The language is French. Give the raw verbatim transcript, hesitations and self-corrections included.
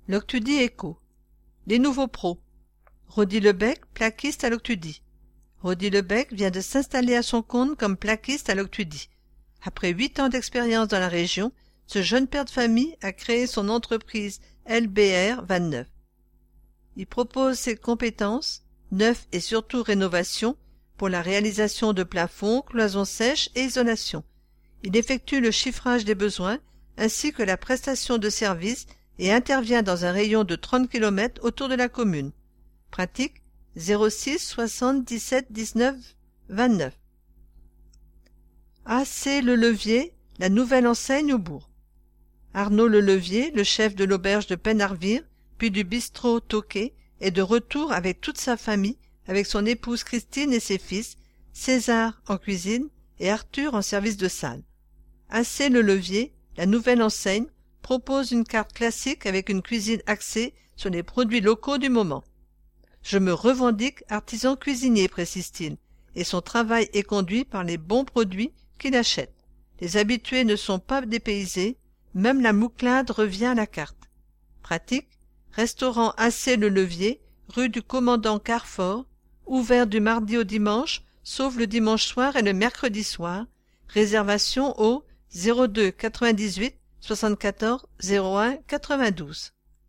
L'Octudie Éco. Les nouveaux pros. Rodi Lebec, plaquiste à l'Octudie. Rodi Lebec vient de s'installer à son compte comme plaquiste à l'Octudie. Après huit ans d'expérience dans la région, ce jeune père de famille a créé son entreprise L B R vingt-neuf. Il propose ses compétences, neuf et surtout rénovation, pour la réalisation de plafonds, cloisons sèches et isolation. Il effectue le chiffrage des besoins ainsi que la prestation de services et intervient dans un rayon de trente kilomètres autour de la commune. Pratique zéro six soixante dix-sept dix-neuf vingt-neuf. A C Le Levier, la nouvelle enseigne au bourg. Arnaud Le Levier, le chef de l'auberge de Penarvir, puis du bistrot Toquet, est de retour avec toute sa famille, avec son épouse Christine et ses fils, César en cuisine et Arthur en service de salle. A C Le Levier, la nouvelle enseigne, propose une carte classique avec une cuisine axée sur les produits locaux du moment. Je me revendique artisan cuisinier, précise-t-il, et son travail est conduit par les bons produits qu'il achète. Les habitués ne sont pas dépaysés, même la mouclade revient à la carte. Pratique, restaurant A C Le Levier, rue du Commandant Carfort, ouvert du mardi au dimanche, sauf le dimanche soir et le mercredi soir. Réservation au zéro deux quatre-vingt-dix-huit soixante-quatorze zéro un quatre-vingt-douze.